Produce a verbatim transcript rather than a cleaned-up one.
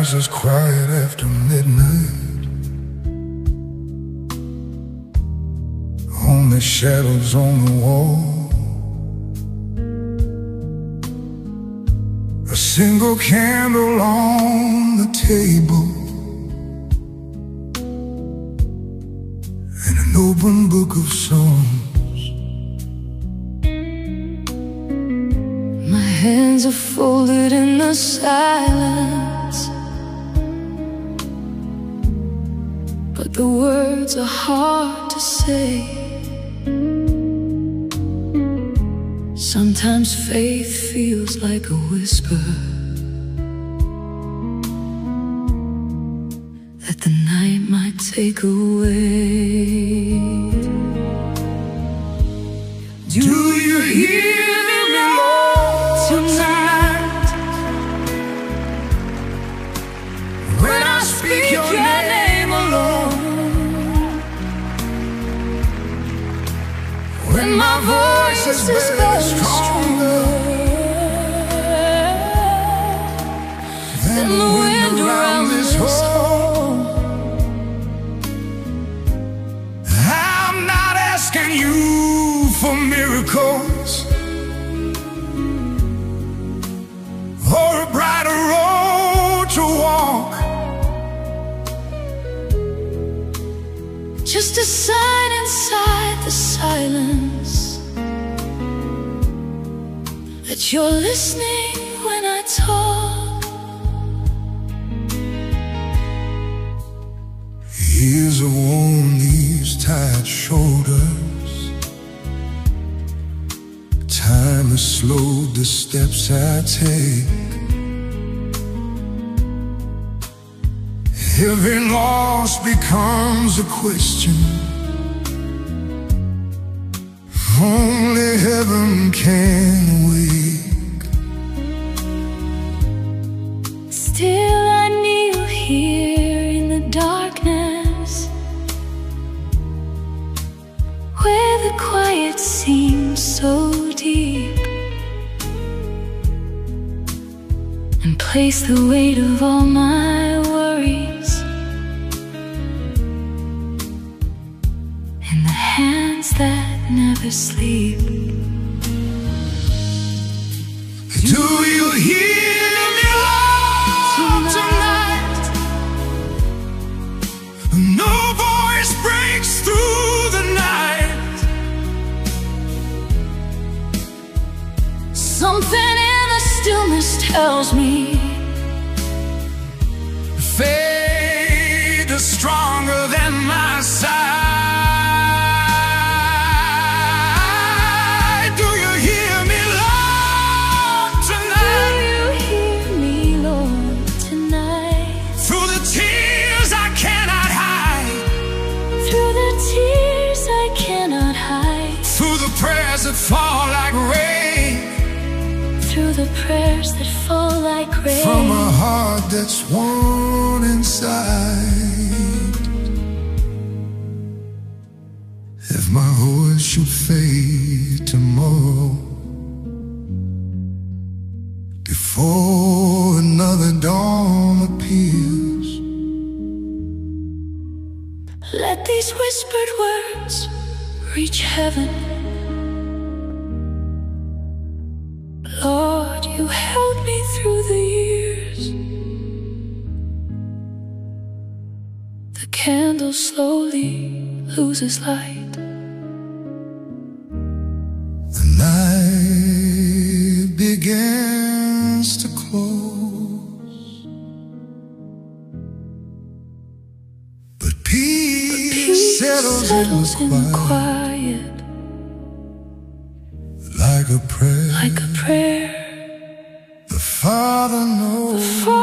skies is quiet after midnight. Only shadows on the wall. A single candle on the table, and an open book of songs. My hands are folded in the silence, but the words are hard to say. Sometimes faith feels like a whisper that the night might take away. Do you hear me, Lord, tonight? When I speak your name alone, when my voice is very stronger than the wind around this home. I'm not asking you for miracles or a brighter road to walk, just a sign inside the silence that you're listening when I talk. Years have worn these tired shoulders. Time has slowed the steps I take. Every loss becomes a question only heaven can wake. Still I kneel here in the darkness, where the quiet seems so deep, and place the weight of all my worries in the hands that never sleep. Do you hear me, Lord, tonight? No voice breaks through the night. Something in the stillness tells me fate is stronger than my side. Prayers that fall like rain, through the prayers that fall like rain, from a heart that's worn inside. If my voice should fade tomorrow, before another dawn appears, let these whispered words reach heaven. Lord, you held me through the years. The candle slowly loses light. The night begins to close, but peace, but peace settles, settles in the quiet, quiet, like a prayer. Like a prayer. The Father knows.